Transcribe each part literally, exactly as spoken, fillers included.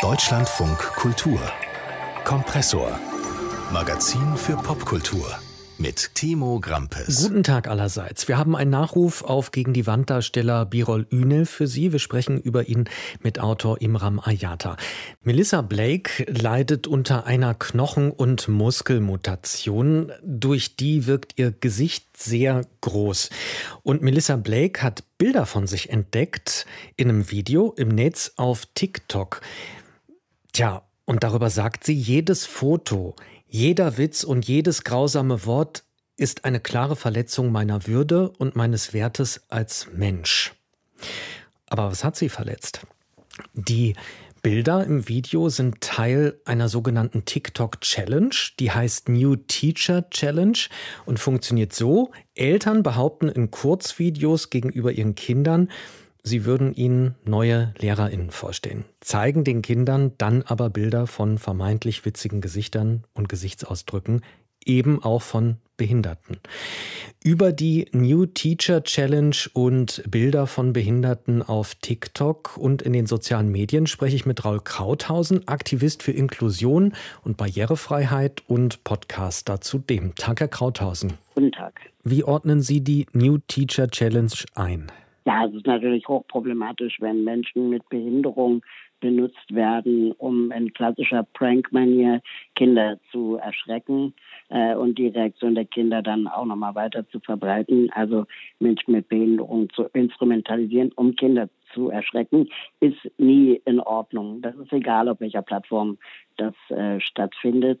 Deutschlandfunk Kultur Kompressor Magazin für Popkultur mit Timo Grampes. Guten Tag allerseits. Wir haben einen Nachruf auf gegen die Wanddarsteller Birol Ünel für Sie. Wir sprechen über ihn mit Autor Imran Ayata. Melissa Blake leidet unter einer Knochen- und Muskelmutation. Durch die wirkt ihr Gesicht sehr groß. Und Melissa Blake hat Bilder von sich entdeckt in einem Video im Netz auf TikTok. Tja, und darüber sagt sie, jedes Foto, jeder Witz und jedes grausame Wort ist eine klare Verletzung meiner Würde und meines Wertes als Mensch. Aber was hat sie verletzt? Die Bilder im Video sind Teil einer sogenannten TikTok-Challenge, die heißt New Teacher Challenge und funktioniert so: Eltern behaupten in Kurzvideos gegenüber ihren Kindern, sie würden ihnen neue LehrerInnen vorstellen, zeigen den Kindern dann aber Bilder von vermeintlich witzigen Gesichtern und Gesichtsausdrücken, eben auch von Behinderten. Über die New Teacher Challenge und Bilder von Behinderten auf TikTok und in den sozialen Medien spreche ich mit Raul Krauthausen, Aktivist für Inklusion und Barrierefreiheit und Podcaster zudem. Tag, Herr Krauthausen. Guten Tag. Wie ordnen Sie die New Teacher Challenge ein? Ja, es ist natürlich hochproblematisch, wenn Menschen mit Behinderung benutzt werden, um in klassischer Prank-Manier Kinder zu erschrecken äh, und die Reaktion der Kinder dann auch nochmal weiter zu verbreiten. Also Menschen mit Behinderung zu instrumentalisieren, um Kinder zu erschrecken, ist nie in Ordnung. Das ist egal, auf welcher Plattform das äh, stattfindet.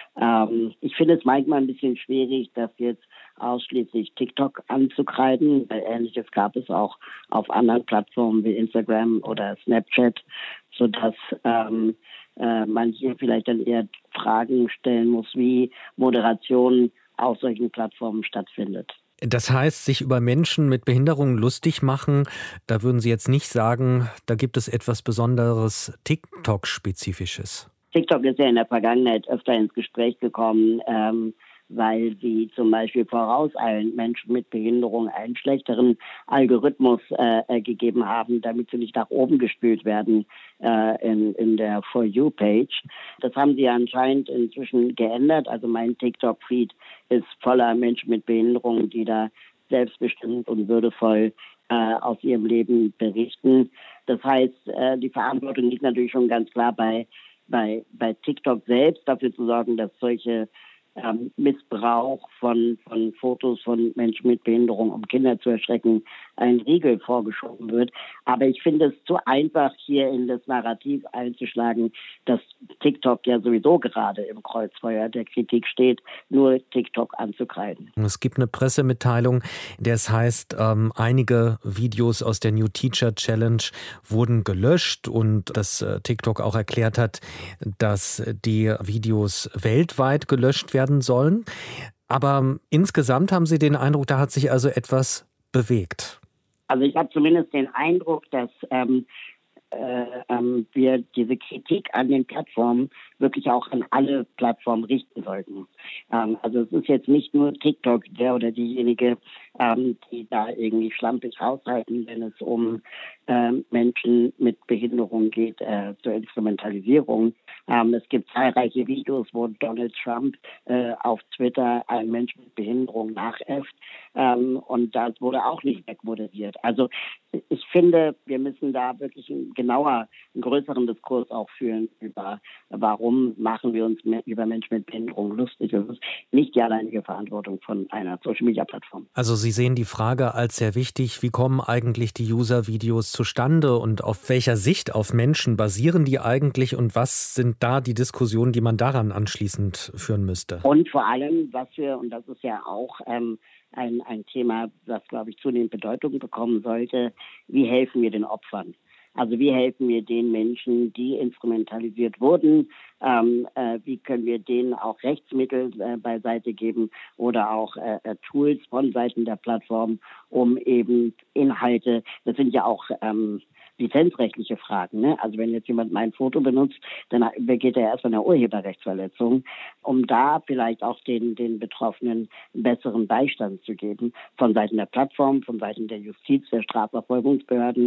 Ähm, ich finde es manchmal ein bisschen schwierig, das jetzt ausschließlich TikTok anzukreiden. Ähnliches gab es auch auf anderen Plattformen wie Instagram oder Snapchat, sodass ähm, äh, man hier vielleicht dann eher Fragen stellen muss, wie Moderation auf solchen Plattformen stattfindet. Das heißt, sich über Menschen mit Behinderungen lustig machen, da würden Sie jetzt nicht sagen, da gibt es etwas Besonderes TikTok-Spezifisches. TikTok ist ja in der Vergangenheit öfter ins Gespräch gekommen, ähm, weil sie zum Beispiel vorauseilend Menschen mit Behinderung einen schlechteren Algorithmus äh, gegeben haben, damit sie nicht nach oben gespült werden äh, in, in der For You-Page. Das haben sie anscheinend inzwischen geändert. Also mein TikTok-Feed ist voller Menschen mit Behinderung, die da selbstbestimmt und würdevoll äh, aus ihrem Leben berichten. Das heißt, äh, die Verantwortung liegt natürlich schon ganz klar bei, bei, bei TikTok selbst, dafür zu sorgen, dass solche Ähm, Missbrauch von, von Fotos von Menschen mit Behinderung, um Kinder zu erschrecken, ein Riegel vorgeschoben wird. Aber ich finde es zu einfach, hier in das Narrativ einzuschlagen, dass TikTok ja sowieso gerade im Kreuzfeuer der Kritik steht, nur TikTok anzukreiden. Es gibt eine Pressemitteilung, in der es heißt, ähm, einige Videos aus der New Teacher Challenge wurden gelöscht und dass äh, TikTok auch erklärt hat, dass die Videos weltweit gelöscht werden sollen. Aber insgesamt haben Sie den Eindruck, da hat sich also etwas bewegt. Also ich habe zumindest den Eindruck, dass ähm, äh, ähm, wir diese Kritik an den Plattformen wirklich auch an alle Plattformen richten sollten. Ähm, also es ist jetzt nicht nur TikTok, der oder diejenige, ähm, die da irgendwie schlampig raushalten, wenn es um ähm, Menschen mit Behinderung geht, äh, zur Instrumentalisierung. Ähm, es gibt zahlreiche Videos, wo Donald Trump äh, auf Twitter einen Menschen mit Behinderung nachäfft, ähm, und das wurde auch nicht wegmoderiert. Also ich finde, wir müssen da wirklich einen genauer, einen größeren Diskurs auch führen über, warum machen wir uns mit, über Menschen mit Behinderung lustig. Das ist nicht die alleinige Verantwortung von einer Social-Media-Plattform. Also Sie sehen die Frage als sehr wichtig, wie kommen eigentlich die User-Videos zustande und auf welcher Sicht auf Menschen basieren die eigentlich und was sind da die Diskussionen, die man daran anschließend führen müsste? Und vor allem, was wir, und das ist ja auch ähm, ein, ein Thema, das, glaube ich, zunehmend Bedeutung bekommen sollte, wie helfen wir den Opfern? Also wie helfen wir den Menschen, die instrumentalisiert wurden? Ähm, äh, wie können wir denen auch Rechtsmittel äh, beiseite geben oder auch äh, äh, Tools von Seiten der Plattform, um eben Inhalte, das sind ja auch ähm, lizenzrechtliche Fragen. Ne? Also wenn jetzt jemand mein Foto benutzt, dann begeht er erstmal eine Urheberrechtsverletzung, um da vielleicht auch den, den Betroffenen einen besseren Beistand zu geben, von Seiten der Plattform, von Seiten der Justiz, der Strafverfolgungsbehörden.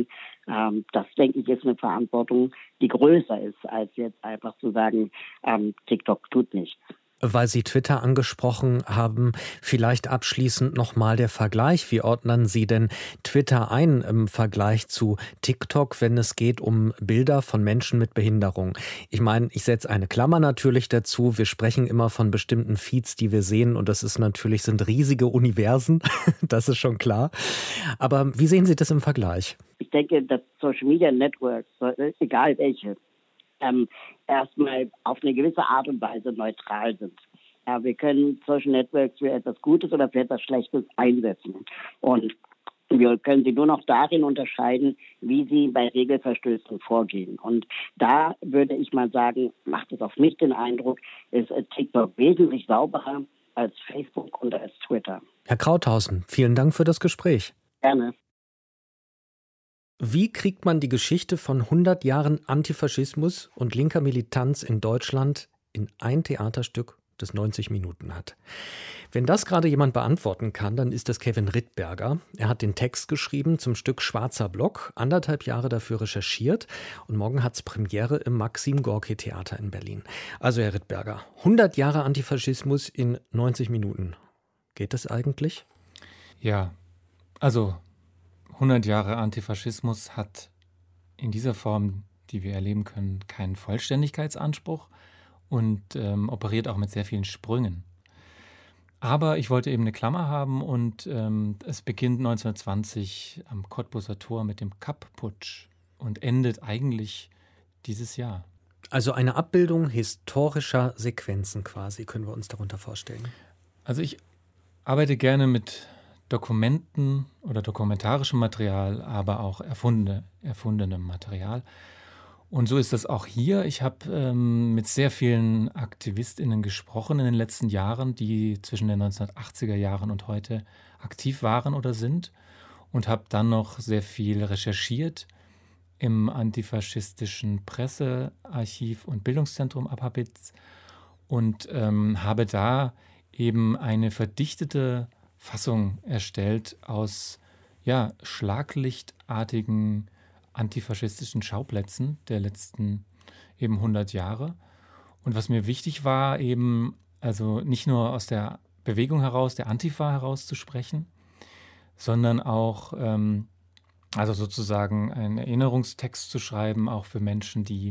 Ähm, das, denke ich, ist eine Verantwortung, die größer ist, als jetzt einfach zu sagen, ähm, TikTok tut nichts. Weil Sie Twitter angesprochen haben, vielleicht abschließend nochmal der Vergleich. Wie ordnen Sie denn Twitter ein im Vergleich zu TikTok, wenn es geht um Bilder von Menschen mit Behinderung? Ich meine, ich setze eine Klammer natürlich dazu. Wir sprechen immer von bestimmten Feeds, die wir sehen. Und das ist natürlich, sind riesige Universen. Das ist schon klar. Aber wie sehen Sie das im Vergleich? Ich denke, dass Social Media Networks, egal welche, Ähm, erstmal auf eine gewisse Art und Weise neutral sind. Ja, wir können Social Networks für etwas Gutes oder für etwas Schlechtes einsetzen. Und wir können sie nur noch darin unterscheiden, wie sie bei Regelverstößen vorgehen. Und da würde ich mal sagen, macht es auf mich den Eindruck, ist TikTok wesentlich sauberer als Facebook und als Twitter. Herr Krauthausen, vielen Dank für das Gespräch. Gerne. Wie kriegt man die Geschichte von hundert Jahren Antifaschismus und linker Militanz in Deutschland in ein Theaterstück, das neunzig Minuten hat? Wenn das gerade jemand beantworten kann, dann ist das Kevin Rittberger. Er hat den Text geschrieben zum Stück Schwarzer Block, anderthalb Jahre dafür recherchiert und morgen hat es Premiere im Maxim-Gorki-Theater in Berlin. Also Herr Rittberger, hundert Jahre Antifaschismus in neunzig Minuten. Geht das eigentlich? Ja, also hundert Jahre Antifaschismus hat in dieser Form, die wir erleben können, keinen Vollständigkeitsanspruch und ähm, operiert auch mit sehr vielen Sprüngen. Aber ich wollte eben eine Klammer haben und ähm, es beginnt neunzehnhundertzwanzig am Cottbuser Tor mit dem Kapp-Putsch und endet eigentlich dieses Jahr. Also eine Abbildung historischer Sequenzen quasi, können wir uns darunter vorstellen. Also ich arbeite gerne mit Dokumenten oder dokumentarischem Material, aber auch erfundene, erfundenem Material. Und so ist das auch hier. Ich habe ähm, mit sehr vielen AktivistInnen gesprochen in den letzten Jahren, die zwischen den neunzehnhundertachtziger Jahren und heute aktiv waren oder sind. Und habe dann noch sehr viel recherchiert im antifaschistischen Pressearchiv und Bildungszentrum Abhabitz und ähm, habe da eben eine verdichtete Fassung erstellt aus ja, schlaglichtartigen antifaschistischen Schauplätzen der letzten eben hundert Jahre. Und was mir wichtig war, eben also nicht nur aus der Bewegung heraus, der Antifa heraus zu sprechen, sondern auch ähm, also sozusagen einen Erinnerungstext zu schreiben, auch für Menschen, die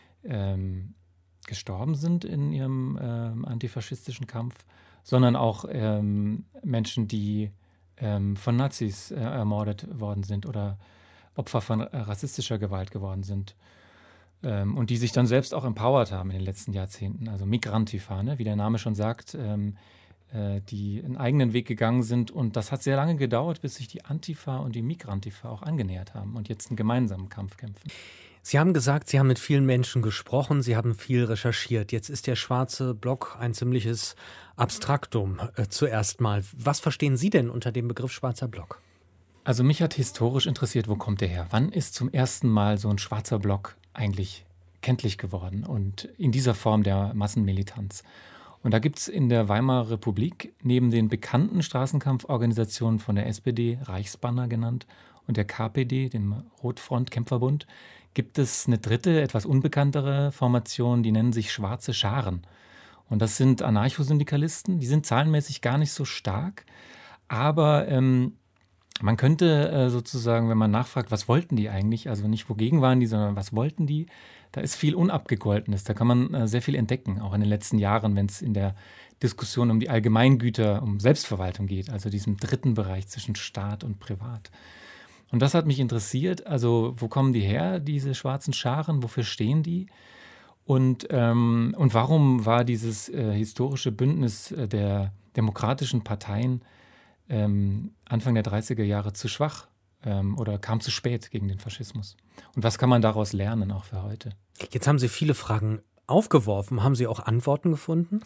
ähm, gestorben sind in ihrem ähm, antifaschistischen Kampf, sondern auch ähm, Menschen, die ähm, von Nazis äh, ermordet worden sind oder Opfer von äh, rassistischer Gewalt geworden sind ähm, und die sich dann selbst auch empowered haben in den letzten Jahrzehnten. Also Migrantifa, ne? Wie der Name schon sagt, ähm, äh, die einen eigenen Weg gegangen sind. Und das hat sehr lange gedauert, bis sich die Antifa und die Migrantifa auch angenähert haben und jetzt einen gemeinsamen Kampf kämpfen. Sie haben gesagt, Sie haben mit vielen Menschen gesprochen, Sie haben viel recherchiert. Jetzt ist der Schwarze Block ein ziemliches Abstraktum äh, zuerst mal. Was verstehen Sie denn unter dem Begriff Schwarzer Block? Also mich hat historisch interessiert, wo kommt der her? Wann ist zum ersten Mal so ein schwarzer Block eigentlich kenntlich geworden und in dieser Form der Massenmilitanz? Und da gibt es in der Weimarer Republik neben den bekannten Straßenkampforganisationen von der S P D, Reichsbanner genannt, und der K P D, dem Rotfront-Kämpferbund, gibt es eine dritte, etwas unbekanntere Formation, die nennen sich Schwarze Scharen. Und das sind Anarchosyndikalisten, die sind zahlenmäßig gar nicht so stark, aber ähm, man könnte äh, sozusagen, wenn man nachfragt, was wollten die eigentlich, also nicht wogegen waren die, sondern was wollten die, da ist viel Unabgegoltenes, da kann man äh, sehr viel entdecken, auch in den letzten Jahren, wenn es in der Diskussion um die Allgemeingüter, um Selbstverwaltung geht, also diesem dritten Bereich zwischen Staat und Privat. Und das hat mich interessiert, also wo kommen die her, diese schwarzen Scharen, wofür stehen die? Und, ähm, und warum war dieses äh, historische Bündnis äh, der demokratischen Parteien ähm, Anfang der dreißiger Jahre zu schwach ähm, oder kam zu spät gegen den Faschismus? Und was kann man daraus lernen, auch für heute? Jetzt haben Sie viele Fragen aufgeworfen. Haben Sie auch Antworten gefunden?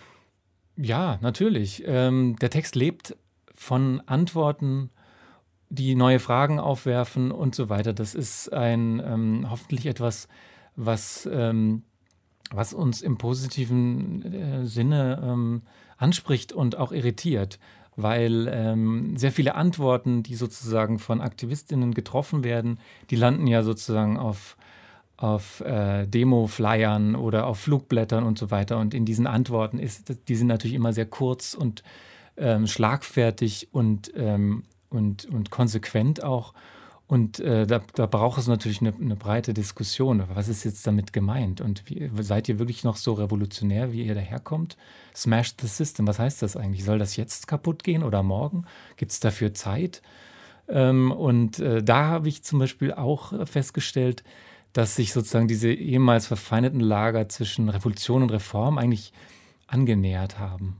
Ja, natürlich. Ähm, der Text lebt von Antworten, die neue Fragen aufwerfen und so weiter. Das ist ein ähm, hoffentlich etwas, was, ähm, was uns im positiven äh, Sinne ähm, anspricht und auch irritiert. weil ähm, sehr viele Antworten, die sozusagen von AktivistInnen getroffen werden, die landen ja sozusagen auf, auf äh, Demo-Flyern oder auf Flugblättern und so weiter. Und in diesen Antworten ist, die sind natürlich immer sehr kurz und ähm, schlagfertig und, ähm, und, und konsequent auch. Und äh, da, da braucht es natürlich eine, eine breite Diskussion. Was ist jetzt damit gemeint? Und wie, seid ihr wirklich noch so revolutionär, wie ihr daherkommt? Smash the system, was heißt das eigentlich? Soll das jetzt kaputt gehen oder morgen? Gibt es dafür Zeit? Ähm, und äh, da habe ich zum Beispiel auch festgestellt, dass sich sozusagen diese ehemals verfeindeten Lager zwischen Revolution und Reform eigentlich angenähert haben.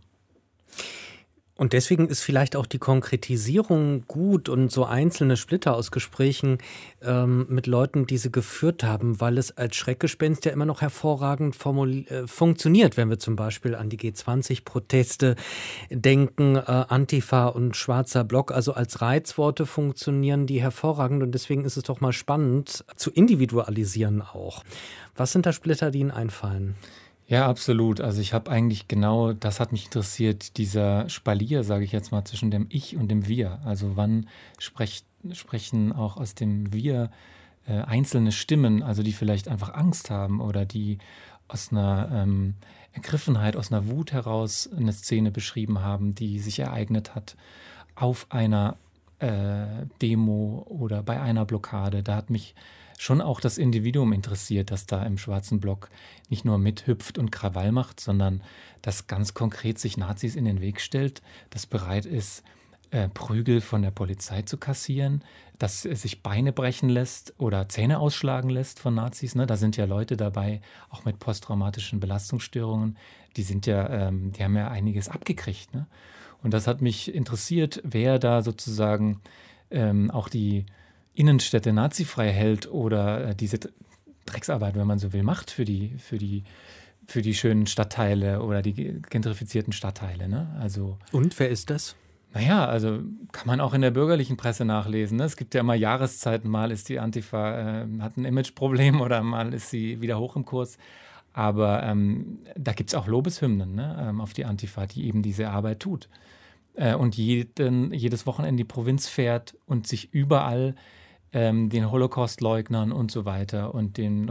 Und deswegen ist vielleicht auch die Konkretisierung gut und so einzelne Splitter aus Gesprächen ähm, mit Leuten, die sie geführt haben, weil es als Schreckgespenst ja immer noch hervorragend formul- äh, funktioniert, wenn wir zum Beispiel an die G zwanzig Proteste denken, äh, Antifa und schwarzer Block, also als Reizworte funktionieren die hervorragend und deswegen ist es doch mal spannend zu individualisieren auch. Was sind da Splitter, die Ihnen einfallen? Ja, absolut. Also ich habe eigentlich genau, das hat mich interessiert, dieser Spalier, sage ich jetzt mal, zwischen dem Ich und dem Wir. Also wann sprech, sprechen auch aus dem Wir äh, einzelne Stimmen, also die vielleicht einfach Angst haben oder die aus einer ähm, Ergriffenheit, aus einer Wut heraus eine Szene beschrieben haben, die sich ereignet hat auf einer äh, Demo oder bei einer Blockade. Da hat mich schon auch das Individuum interessiert, das da im schwarzen Block nicht nur mithüpft und Krawall macht, sondern das ganz konkret sich Nazis in den Weg stellt, das bereit ist, äh, Prügel von der Polizei zu kassieren, dass sich Beine brechen lässt oder Zähne ausschlagen lässt von Nazis. Ne? Da sind ja Leute dabei, auch mit posttraumatischen Belastungsstörungen, die sind ja, ähm, die haben ja einiges abgekriegt. Ne? Und das hat mich interessiert, wer da sozusagen ähm, auch die Innenstädte nazifrei hält oder äh, diese Drecksarbeit, wenn man so will, macht für die, für die, für die schönen Stadtteile oder die gentrifizierten Stadtteile. Ne? Also, und wer ist das? Naja, also kann man auch in der bürgerlichen Presse nachlesen. Ne? Es gibt ja immer Jahreszeiten, mal ist die Antifa, äh, hat ein Imageproblem oder mal ist sie wieder hoch im Kurs. Aber ähm, da gibt es auch Lobeshymnen, ne? ähm, auf die Antifa, die eben diese Arbeit tut. Äh, und jeden, jedes Wochenende in die Provinz fährt und sich überall ähm, den Holocaust-Leugnern und so weiter und den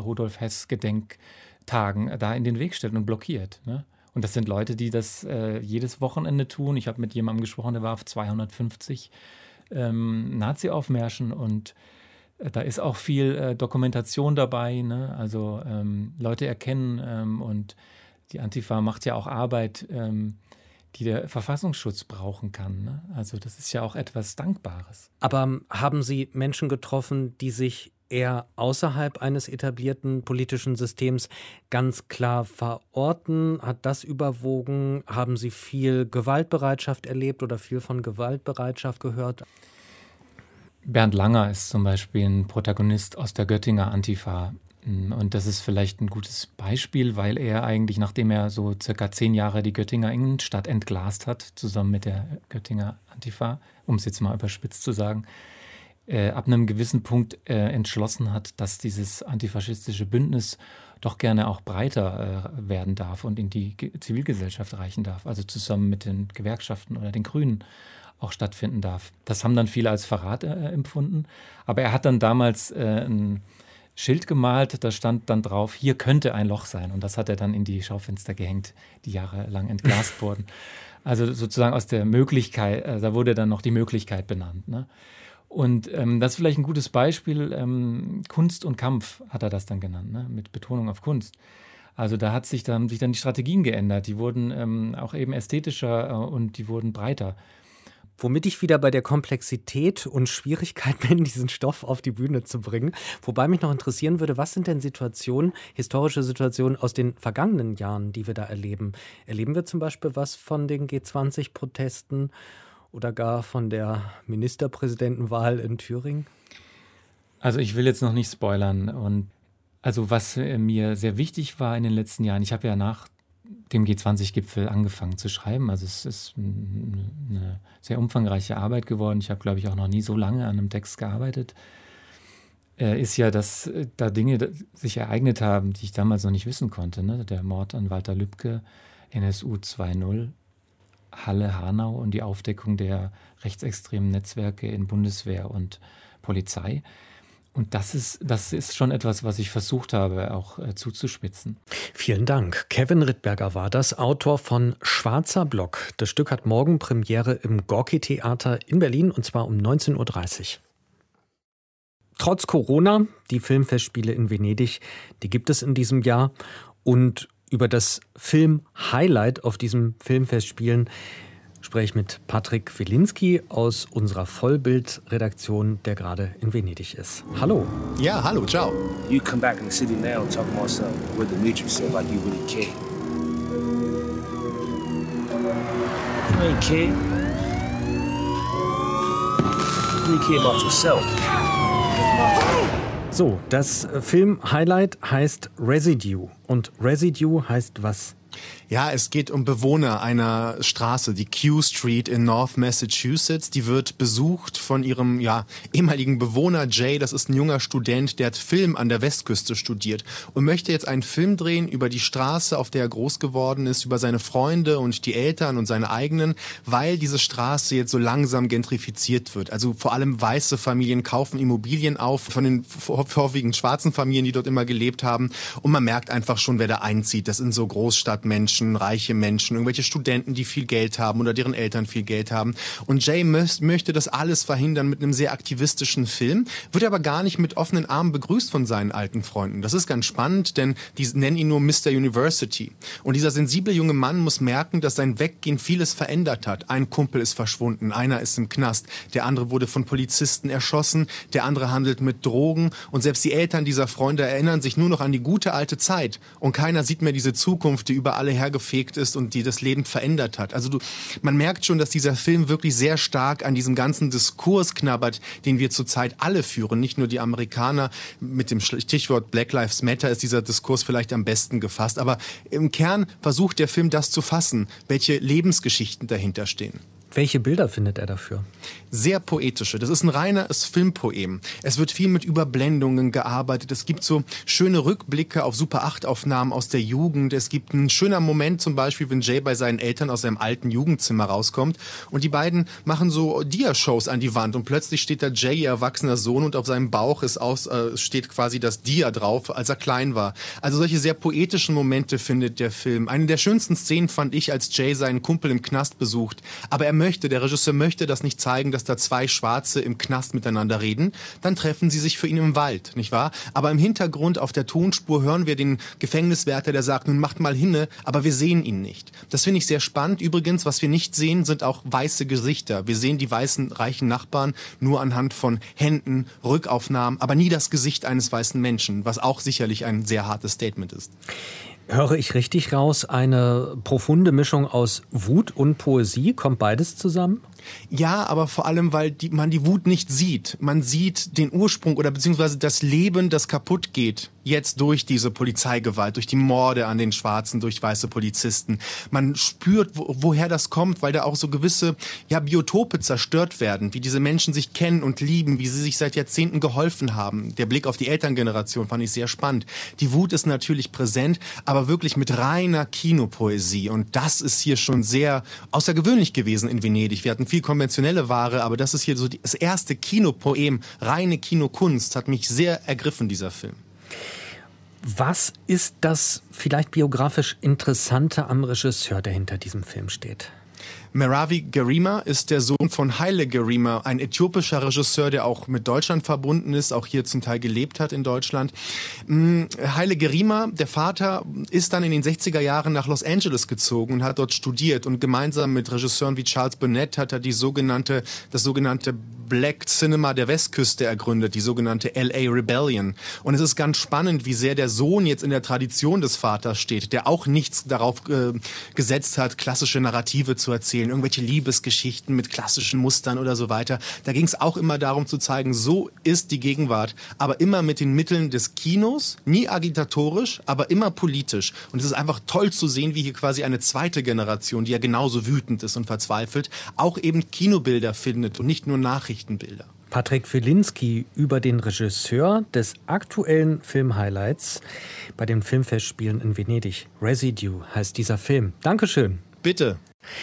Rudolf-Hess-Gedenktagen da in den Weg stellt und blockiert. Ne? Und das sind Leute, die das äh, jedes Wochenende tun. Ich habe mit jemandem gesprochen, der war auf zweihundertfünfzig ähm, Nazi-Aufmärschen und äh, da ist auch viel äh, Dokumentation dabei. Ne? Also ähm, Leute erkennen ähm, und die Antifa macht ja auch Arbeit, ähm, die der Verfassungsschutz brauchen kann. Ne? Also das ist ja auch etwas Dankbares. Aber haben Sie Menschen getroffen, die sich eher außerhalb eines etablierten politischen Systems ganz klar verorten? Hat das überwogen? Haben Sie viel Gewaltbereitschaft erlebt oder viel von Gewaltbereitschaft gehört? Bernd Langer ist zum Beispiel ein Protagonist aus der Göttinger Antifa. Und das ist vielleicht ein gutes Beispiel, weil er eigentlich, nachdem er so circa zehn Jahre die Göttinger Innenstadt entglast hat, zusammen mit der Göttinger Antifa, um es jetzt mal überspitzt zu sagen, äh, ab einem gewissen Punkt äh, entschlossen hat, dass dieses antifaschistische Bündnis doch gerne auch breiter äh, werden darf und in die Ge- Zivilgesellschaft reichen darf, also zusammen mit den Gewerkschaften oder den Grünen auch stattfinden darf. Das haben dann viele als Verrat äh, empfunden, aber er hat dann damals äh, ein Schild gemalt, da stand dann drauf, hier könnte ein Loch sein. Und das hat er dann in die Schaufenster gehängt, die jahrelang entglast wurden. Also sozusagen aus der Möglichkeit, äh, da wurde dann noch die Möglichkeit benannt. Ne? Und ähm, das ist vielleicht ein gutes Beispiel, ähm, Kunst und Kampf hat er das dann genannt, ne? Mit Betonung auf Kunst. Also da hat sich dann, sich dann die Strategien geändert, die wurden ähm, auch eben ästhetischer äh, und die wurden breiter. Womit ich wieder bei der Komplexität und Schwierigkeit bin, diesen Stoff auf die Bühne zu bringen. Wobei mich noch interessieren würde, was sind denn Situationen, historische Situationen aus den vergangenen Jahren, die wir da erleben? Erleben wir zum Beispiel was von den G zwanzig Protesten oder gar von der Ministerpräsidentenwahl in Thüringen? Also ich will jetzt noch nicht spoilern. Und also was äh, mir sehr wichtig war in den letzten Jahren, ich habe ja nach dem G zwanzig Gipfel angefangen zu schreiben. Also es ist eine sehr umfangreiche Arbeit geworden. Ich habe, glaube ich, auch noch nie so lange an einem Text gearbeitet. Äh, ist ja, dass äh, da Dinge sich ereignet haben, die ich damals noch nicht wissen konnte. Ne? Der Mord an Walter Lübcke, N S U zwei null. Halle-Hanau und die Aufdeckung der rechtsextremen Netzwerke in Bundeswehr und Polizei. Und das ist, das ist schon etwas, was ich versucht habe, auch äh, zuzuspitzen. Vielen Dank. Kevin Rittberger war das, Autor von Schwarzer Block. Das Stück hat morgen Premiere im Gorki-Theater in Berlin, und zwar um neunzehn Uhr dreißig. Trotz Corona, die Filmfestspiele in Venedig, die gibt es in diesem Jahr. Und über das Film-Highlight auf diesen Filmfestspielen spreche ich mit Patrick Wilinski aus unserer Vollbild-Redaktion, der gerade in Venedig ist. Hallo. Ja, hallo, ciao. You come back in the city now and talk about something with Dimitri said like you really care. You ain't care. You really care about yourself. So, das Film-Highlight heißt Residue. Und Residue heißt was? Ja, es geht um Bewohner einer Straße, die Q Street in North Massachusetts. Die wird besucht von ihrem ja, ehemaligen Bewohner Jay. Das ist ein junger Student, der hat Film an der Westküste studiert und möchte jetzt einen Film drehen über die Straße, auf der er groß geworden ist, über seine Freunde und die Eltern und seine eigenen, weil diese Straße jetzt so langsam gentrifiziert wird. Also vor allem weiße Familien kaufen Immobilien auf von den vorwiegend schwarzen Familien, die dort immer gelebt haben. Und man merkt einfach schon, wer da einzieht. Das sind so Großstadtmenschen, reiche Menschen, irgendwelche Studenten, die viel Geld haben oder deren Eltern viel Geld haben. Und Jay möchte das alles verhindern mit einem sehr aktivistischen Film, wird aber gar nicht mit offenen Armen begrüßt von seinen alten Freunden. Das ist ganz spannend, denn die nennen ihn nur Mister University. Und dieser sensible junge Mann muss merken, dass sein Weggehen vieles verändert hat. Ein Kumpel ist verschwunden, einer ist im Knast, der andere wurde von Polizisten erschossen, der andere handelt mit Drogen und selbst die Eltern dieser Freunde erinnern sich nur noch an die gute alte Zeit und keiner sieht mehr diese Zukunft, die über alle hergefallen ist und die das Leben verändert hat. Also du, man merkt schon, dass dieser Film wirklich sehr stark an diesem ganzen Diskurs knabbert, den wir zurzeit alle führen, nicht nur die Amerikaner. Mit dem Stichwort Black Lives Matter ist dieser Diskurs vielleicht am besten gefasst. Aber im Kern versucht der Film das zu fassen, welche Lebensgeschichten dahinter stehen. Welche Bilder findet er dafür? Sehr poetische. Das ist ein reines Filmpoem. Es wird viel mit Überblendungen gearbeitet. Es gibt so schöne Rückblicke auf Super acht Aufnahmen aus der Jugend. Es gibt einen schönen Moment zum Beispiel, wenn Jay bei seinen Eltern aus seinem alten Jugendzimmer rauskommt und die beiden machen so Dia-Shows an die Wand und plötzlich steht da Jay, ihr erwachsener Sohn, und auf seinem Bauch ist aus, äh, steht quasi das Dia drauf, als er klein war. Also solche sehr poetischen Momente findet der Film. Eine der schönsten Szenen fand ich, als Jay seinen Kumpel im Knast besucht. Aber er möchte, der Regisseur möchte das nicht zeigen, dass da zwei Schwarze im Knast miteinander reden. Dann treffen sie sich für ihn im Wald, nicht wahr? Aber im Hintergrund auf der Tonspur hören wir den Gefängniswärter, der sagt, nun macht mal hinne, aber wir sehen ihn nicht. Das finde ich sehr spannend. Übrigens, was wir nicht sehen, sind auch weiße Gesichter. Wir sehen die weißen, reichen Nachbarn nur anhand von Händen, Rückaufnahmen, aber nie das Gesicht eines weißen Menschen, was auch sicherlich ein sehr hartes Statement ist. Höre ich richtig raus, eine profunde Mischung aus Wut und Poesie? Kommt beides zusammen? Ja, aber vor allem, weil die, man die Wut nicht sieht. Man sieht den Ursprung oder beziehungsweise das Leben, das kaputt geht, jetzt durch diese Polizeigewalt, durch die Morde an den Schwarzen, durch weiße Polizisten. Man spürt, wo, woher das kommt, weil da auch so gewisse ja, Biotope zerstört werden, wie diese Menschen sich kennen und lieben, wie sie sich seit Jahrzehnten geholfen haben. Der Blick auf die Elterngeneration fand ich sehr spannend. Die Wut ist natürlich präsent, aber wirklich mit reiner Kinopoesie. Und das ist hier schon sehr außergewöhnlich gewesen in Venedig. Wir hatten viel konventionelle Ware, aber das ist hier so die, das erste Kinopoem, reine Kinokunst, hat mich sehr ergriffen, dieser Film. Was ist das vielleicht biografisch Interessante am Regisseur, der hinter diesem Film steht? Meravi Gerima ist der Sohn von Haile Gerima, ein äthiopischer Regisseur, der auch mit Deutschland verbunden ist, auch hier zum Teil gelebt hat in Deutschland. Haile Gerima, der Vater, ist dann in den sechziger Jahren nach Los Angeles gezogen und hat dort studiert. Und gemeinsam mit Regisseuren wie Charles Burnett hat er die sogenannte, das sogenannte Black Cinema der Westküste ergründet, die sogenannte L A Rebellion. Und es ist ganz spannend, wie sehr der Sohn jetzt in der Tradition des Vaters steht, der auch nichts darauf äh, gesetzt hat, klassische Narrative zu erzählen, irgendwelche Liebesgeschichten mit klassischen Mustern oder so weiter. Da ging es auch immer darum zu zeigen, so ist die Gegenwart, aber immer mit den Mitteln des Kinos, nie agitatorisch, aber immer politisch. Und es ist einfach toll zu sehen, wie hier quasi eine zweite Generation, die ja genauso wütend ist und verzweifelt, auch eben Kinobilder findet und nicht nur Nachrichtenbilder. Patrick Wilinski über den Regisseur des aktuellen Film-Highlights bei den Filmfestspielen in Venedig. Residue heißt dieser Film. Dankeschön. Bitte.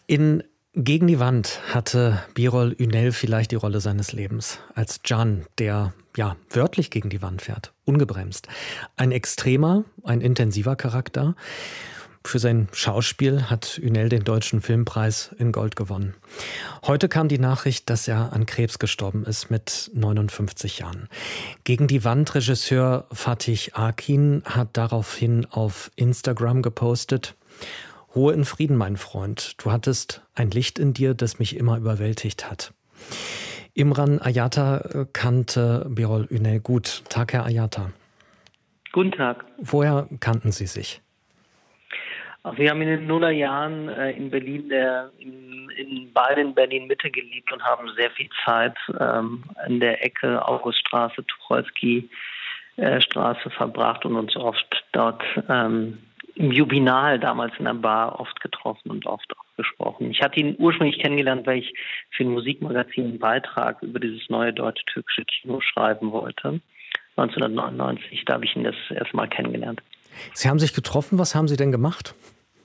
In Gegen die Wand hatte Birol Ünel vielleicht die Rolle seines Lebens. Als Can, der ja wörtlich gegen die Wand fährt, ungebremst. Ein extremer, ein intensiver Charakter. Für sein Schauspiel hat Ünel den Deutschen Filmpreis in Gold gewonnen. Heute kam die Nachricht, dass er an Krebs gestorben ist mit neunundfünfzig Jahren. Gegen die Wand Regisseur Fatih Akin hat daraufhin auf Instagram gepostet: Ruhe in Frieden, mein Freund. Du hattest ein Licht in dir, das mich immer überwältigt hat. Imran Ayata kannte Birol Ünel gut. Tag, Herr Ayata. Guten Tag. Woher kannten Sie sich? Also wir haben in den Nullerjahren äh, in Berlin, der, in, in beiden Berlin-Mitte gelebt und haben sehr viel Zeit ähm, in der Ecke Auguststraße, Tucholsky-Straße äh, verbracht und uns oft dort ähm, im Jubinal, damals in der Bar, oft getroffen und oft auch gesprochen. Ich hatte ihn ursprünglich kennengelernt, weil ich für ein Musikmagazin einen Beitrag über dieses neue deutsch-türkische Kino schreiben wollte. neunzehnhundertneunundneunzig, da habe ich ihn das erste Mal kennengelernt. Sie haben sich getroffen, was haben Sie denn gemacht?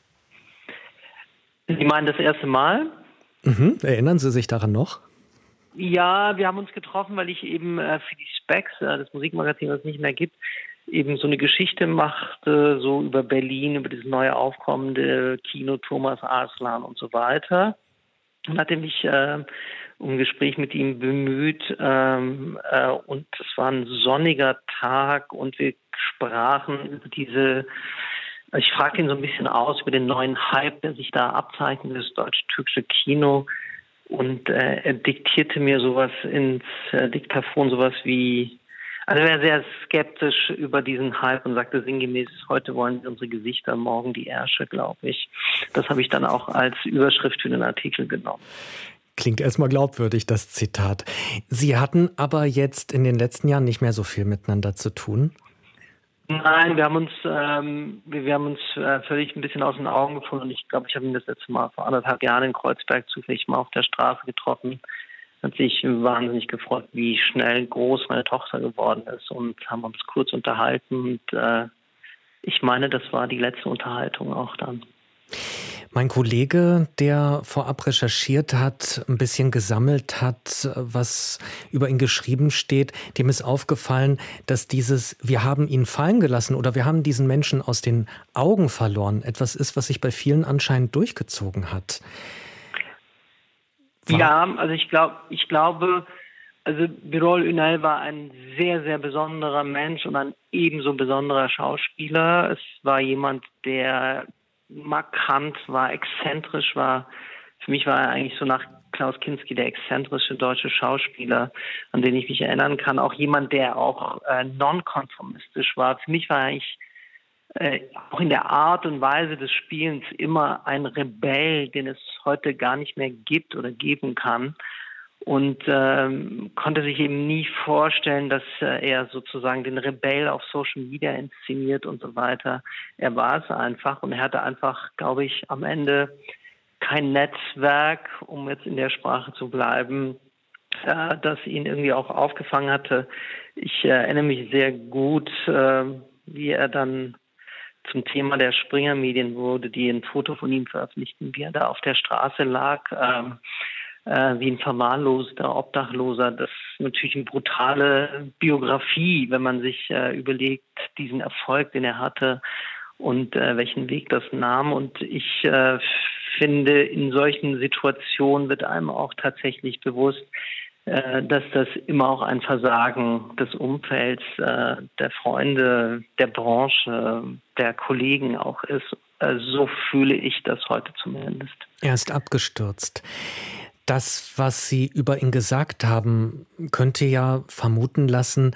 Sie meinen das erste Mal? Mhm. Erinnern Sie sich daran noch? Ja, wir haben uns getroffen, weil ich eben äh, für die Specs, äh, das Musikmagazin, das es nicht mehr gibt, eben so eine Geschichte machte, so über Berlin, über dieses neue aufkommende Kino, Thomas Arslan und so weiter. Und hatte mich äh, um ein Gespräch mit ihm bemüht. Ähm, äh, und es war ein sonniger Tag und wir sprachen über diese, ich fragte ihn so ein bisschen aus über den neuen Hype, der sich da abzeichnet, das deutsch-türkische Kino. Und äh, er diktierte mir sowas ins äh, Diktaphon, sowas wie, also er war sehr skeptisch über diesen Hype und sagte sinngemäß, heute wollen wir unsere Gesichter, morgen die Ärsche, glaube ich. Das habe ich dann auch als Überschrift für den Artikel genommen. Klingt erstmal glaubwürdig, das Zitat. Sie hatten aber jetzt in den letzten Jahren nicht mehr so viel miteinander zu tun? Nein, wir haben uns, ähm, wir, wir haben uns äh, völlig ein bisschen aus den Augen gefunden. Und ich glaube, ich habe ihn das letzte Mal vor anderthalb Jahren in Kreuzberg zufällig mal auf der Straße getroffen. Hat sich wahnsinnig gefreut, wie schnell groß meine Tochter geworden ist, und haben uns kurz unterhalten. Und äh, ich meine, das war die letzte Unterhaltung auch dann. Mein Kollege, der vorab recherchiert hat, ein bisschen gesammelt hat, was über ihn geschrieben steht, dem ist aufgefallen, dass dieses "Wir haben ihn fallen gelassen" oder "Wir haben diesen Menschen aus den Augen verloren" etwas ist, was sich bei vielen anscheinend durchgezogen hat. War ja, also ich glaube, ich glaube, also Birol Ünel war ein sehr, sehr besonderer Mensch und ein ebenso besonderer Schauspieler. Es war jemand, der markant war, exzentrisch war. Für mich war er eigentlich so nach Klaus Kinski der exzentrische deutsche Schauspieler, an den ich mich erinnern kann. Auch jemand, der auch äh, nonkonformistisch war. Für mich war er eigentlich äh, auch in der Art und Weise des Spielens immer ein Rebell, den es heute gar nicht mehr gibt oder geben kann. Und ähm, konnte sich eben nie vorstellen, dass äh, er sozusagen den Rebell auf Social Media inszeniert und so weiter. Er war es einfach und er hatte einfach, glaube ich, am Ende kein Netzwerk, um jetzt in der Sprache zu bleiben, äh, das ihn irgendwie auch aufgefangen hatte. Ich äh, erinnere mich sehr gut, äh, wie er dann zum Thema der Springer-Medien wurde, die ein Foto von ihm veröffentlichten, wie er da auf der Straße lag, ähm, äh, wie ein verwahrloster Obdachloser. Das ist natürlich eine brutale Biografie, wenn man sich äh, überlegt, diesen Erfolg, den er hatte und äh, welchen Weg das nahm. Und ich äh, finde, in solchen Situationen wird einem auch tatsächlich bewusst, äh, dass das immer auch ein Versagen des Umfelds, äh, der Freunde, der Branche, der Kollegen auch ist. Äh, so fühle ich das heute zumindest. Er ist abgestürzt. Das, was Sie über ihn gesagt haben, könnte ja vermuten lassen,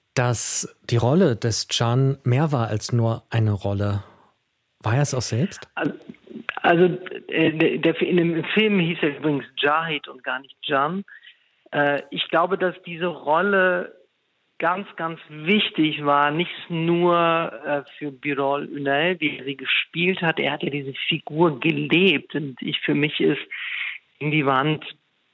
dass die Rolle des Can mehr war als nur eine Rolle. War er es auch selbst? Also, also der, der, in dem Film hieß er übrigens Jahid und gar nicht Can. Äh, ich glaube, dass diese Rolle ganz, ganz wichtig war, nicht nur äh, für Birol Ünel, wie er sie gespielt hat. Er hat ja diese Figur gelebt. Und ich, für mich ist Gegen die Wand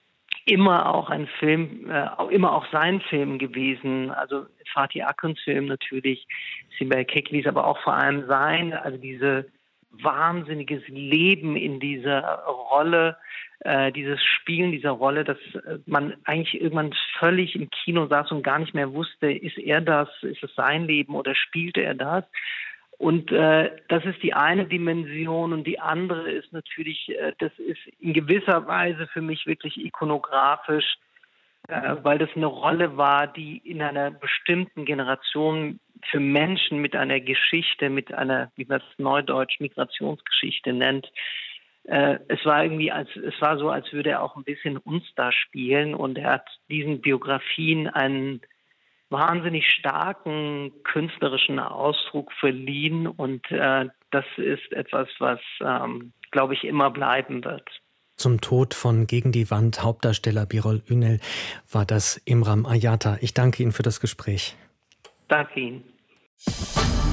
immer auch ein Film, äh, immer auch sein Film gewesen. Also Fatih Akins Film natürlich, Sibel Kekillis, aber auch vor allem sein, also diese wahnsinniges Leben in dieser Rolle, äh, dieses Spielen dieser Rolle, dass man eigentlich irgendwann völlig im Kino saß und gar nicht mehr wusste, ist er das, ist es sein Leben oder spielte er das? Und äh, das ist die eine Dimension und die andere ist natürlich, äh, das ist in gewisser Weise für mich wirklich ikonografisch, äh, weil das eine Rolle war, die in einer bestimmten Generation für Menschen mit einer Geschichte, mit einer, wie man es neudeutsch Migrationsgeschichte nennt, äh, es war irgendwie, als es war so, als würde er auch ein bisschen uns da spielen und er hat diesen Biografien einen wahnsinnig starken künstlerischen Ausdruck verliehen und äh, das ist etwas, was, ähm, glaube ich, immer bleiben wird. Zum Tod von Gegen die Wand Hauptdarsteller Birol Ünel war das Imran Ayata. Ich danke Ihnen für das Gespräch. Danke Ihnen.